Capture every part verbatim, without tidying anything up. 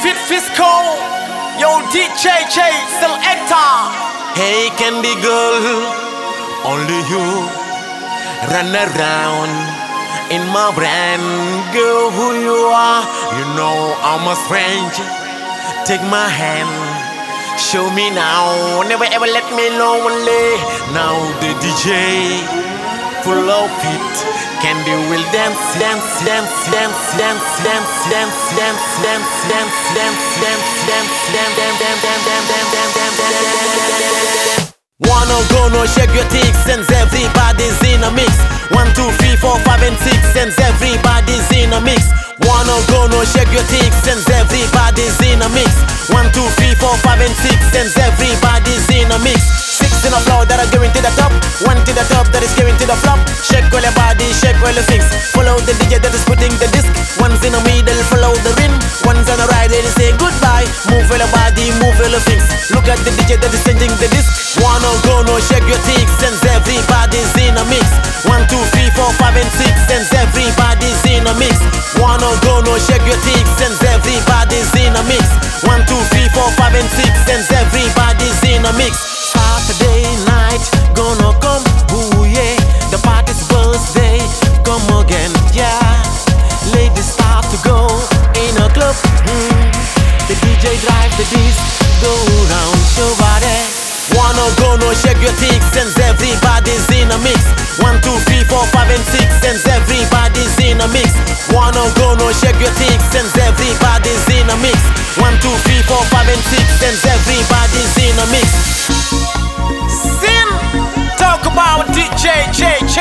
Fit Fisco, yo D J J Selector. Hey candy girl, only you run around in my brain. Girl, who you are, you know I'm a stranger. Take my hand, show me now. Never ever let me lonely. Now the D J full of it. Candy will dance, dance, dance, dance, dance, dance, dance, dance, dance, dance, dance, dance, dance, dance, dance, dance, dance, dance, dance, dance. Wanna go no shake your ticks and everybody's in a mix. One, two, three, four, five and six and everybody's in a mix. Wanna go no shake your ticks and everybody's in a mix. One, two, three, four, five and six and everybody's in a mix. Six in a floor that are going to the top. One to the top that is going to the flop. Shake all your body, shake all your things. Follow the D J that is putting the disc. One's in the middle, follow the rim. One's on the right, they say goodbye. Move all your body, move all your things. Look at the D J that is changing the disc. Wanna go no shake your ticks and everybody's in a mix. One, two, three, four, five and six and everybody's in a mix. Wanna go no shake your ticks and everybody's in a mix. One, two, three, four, five and six and everybody's in a mix. Saturday night, gonna come, ooh yeah. The party's birthday, come again, yeah. Ladies start to go in a club, mm. The D J drive the disc, go round, show body. Wanna go no shake your ticks and everybody's in a mix. One, two, three, four, five and six and everybody's in a mix. Wanna go no shake your ticks and everybody's in a mix. One, two, three, four, five and six and everybody's in a mix. Sin, talk about D J J J.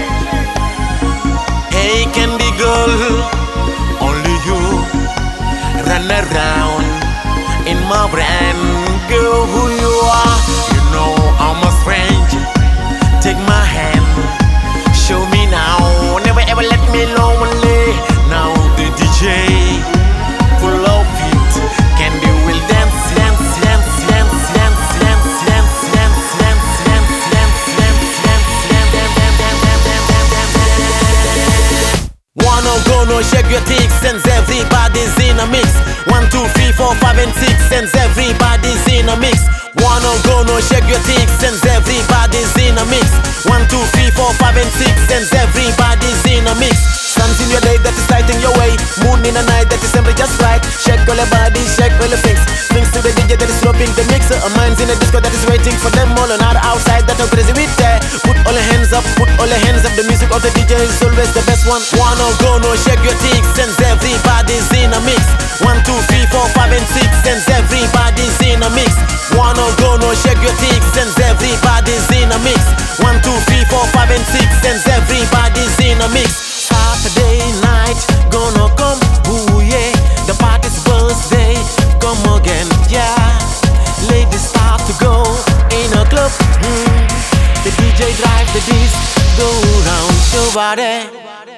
Hey candy girl, only you run around in my brain. Girl, who you are, you know I'm a stranger. Take my hand, show me now. Never ever let me lonely. Now the D J full of it. Candy will dance, dance, dance, dance, dance, dance, dance, dance, dance, dance, dance, dance, dance, dance, dance, dance, dance. Wanna go no shake your ticks and everybody's in a mix. One, two, three, four, five and six and everybody's in a mix. Wanna go no shake your ticks and everybody's in a mix. One, two, three, four, five and six and everybody's in a mix. Sun's in your day that is lighting your way. Moon in the night that is simply just right. Shake all your body, shake all your things. Swings to the D J that is sloping the mixer. A mind's in a disco that is waiting for them all. And out outside that are crazy with that. Put all your hands up, put all your hands up. The music of the D J is always the best one. Wanna go no shake your ticks and everybody's in a mix. One, two, three, four, five and six and everybody's in a mix. Wanna go no shake your ticks and everybody's in a mix. One, two, three, four, five and six and everybody's in a mix. Saturday night, gonna come, ooh yeah. The party's birthday, come again, yeah. Ladies start to go in a club, mm. The D J drive the disc, go round, show body.